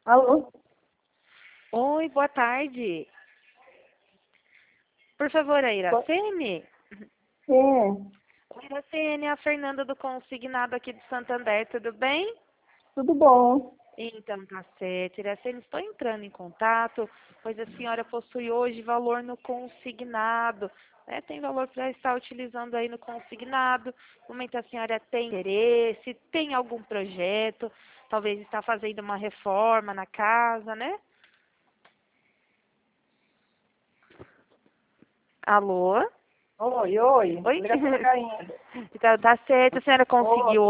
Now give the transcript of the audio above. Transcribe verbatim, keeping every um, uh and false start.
Alô? Oi, boa tarde. Por favor, a Iraceme? Sim, Oi, Iraceme, é a Fernanda do Consignado aqui de Santander, tudo bem? tudo bom. Então, tá certo. Iraceme, estou entrando em contato, pois a senhora possui hoje valor no consignado, né? Tem valor para estar utilizando aí no consignado. No momento a senhora tem interesse, tem algum projeto, talvez está fazendo uma reforma na casa, né? Alô? Oi, oi. Oi? A ligação tá caindo. Então, tá certo, a senhora Oi. conseguiu